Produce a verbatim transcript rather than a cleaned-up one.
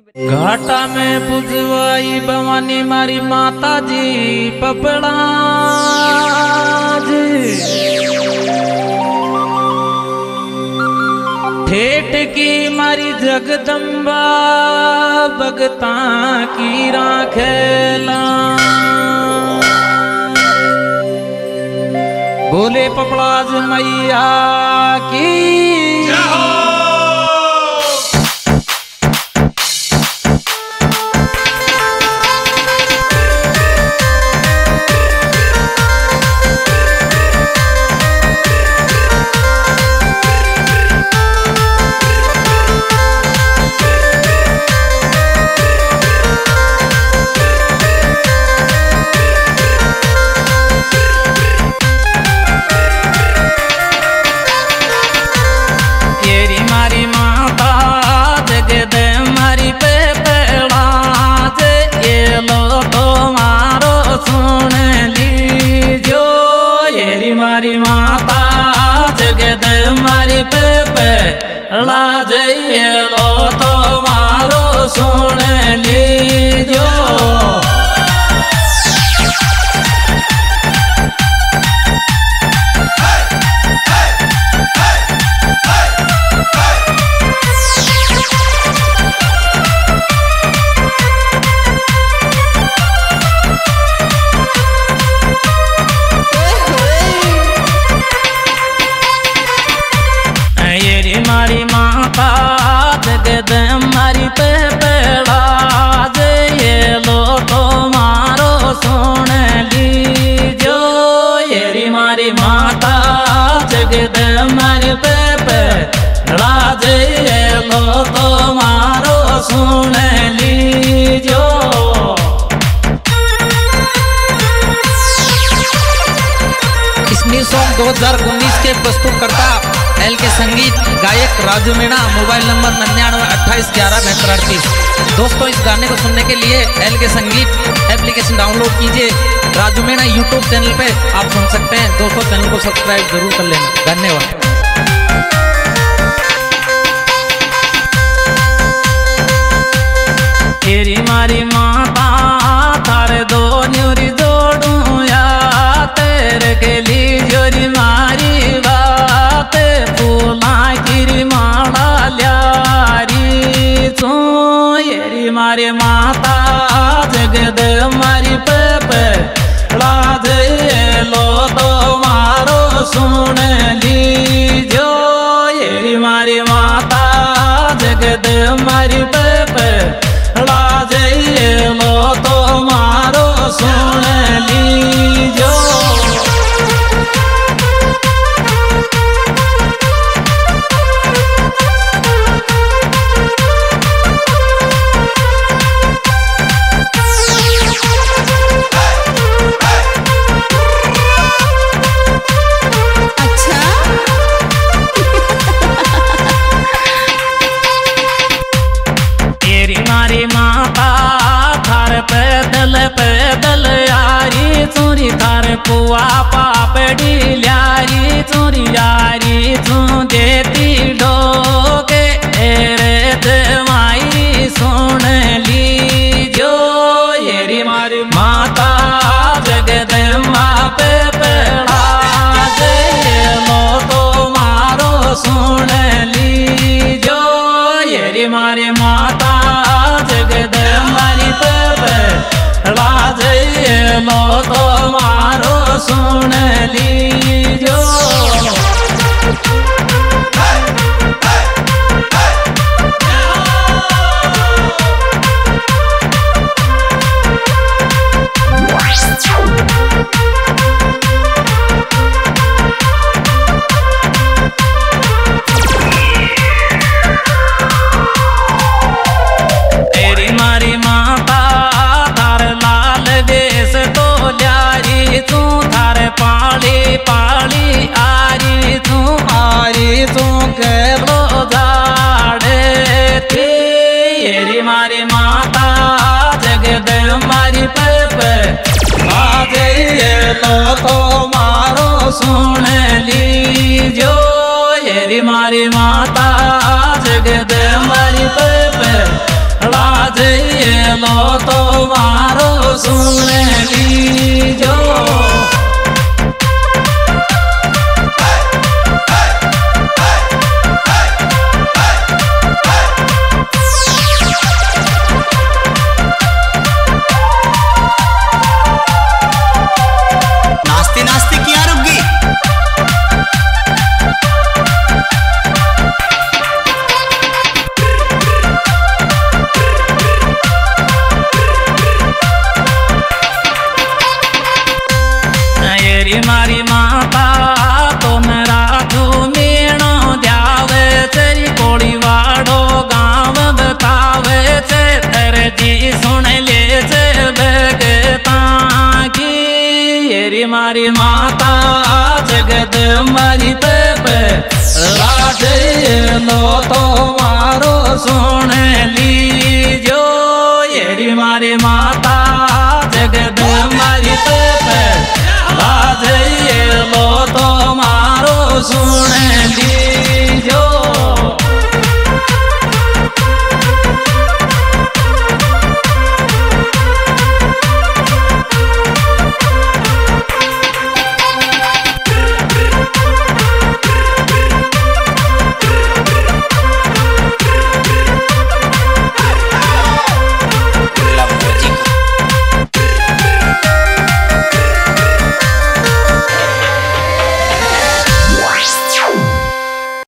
घाटा में पुजवाई भवानी मारी माता जी पपड़ा जी ठेठ की मारी जगदम्बा भगता की राखेला बोले पपड़ाज मैया की मारी माता जगद मारी पे पे ला जाइए लो तो मारो सुन लीजो मारी माता जगद मारी पे पेड़ा जे ये लो तो मारो सुन लीजो येरी मारी माता जगद मारी पे पेड़ा जे ये लो तो मारो सुन लीजो इसमें सॉन्ग दो हज़ार उन्नीस के प्रस्तुतकर्ता एल के संगीत गायक राजू मीणा मोबाइल नंबर निन्यानवे अट्ठाईस ग्यारह बहत्तर अड़तीस। दोस्तों इस गाने को सुनने के लिए एल के संगीत एप्लीकेशन डाउनलोड कीजिए। राजू मीणा यूट्यूब चैनल पे आप सुन सकते हैं। दोस्तों चैनल को सब्सक्राइब जरूर कर लेना। धन्यवाद। तेरी मारी माता थारे दो न्यूरी जोड़ू या तेरे के लिए जोरी मारी बात फूला गिरी माला ल्यारी तू येरी मारी माता जगद मारी पे पे लाज लो तो मारो सुन लीजो येरी मारी माता जगद मारी पे पे लाज लो तो मारो सुन लीजो पैदल पैदल यारी चोरी थार पुआ पापड़ी ल्यारी चोरी यारी तू देती डोगे रे दवाई सुन लीजो येरी मारी माता जगद माँ पे पेड़ा जे लो तो मारो सुन लीजो येरी मारी माता जगद मारी पे लाज लो तो मारो सुन लीजो तेरी मारी माता तू थारे पाली पाली आरी तू आरी तू केलो जाड़े थी येरी मारी माता जगद मारी पे पे आज ये लो तो मारो सुन लीजो येरी मारी माता जगद मारी पे पे जी सुन ले भगता की येरी मारी माता जगत मारी तप लाड लो तो मारो सुन लीजो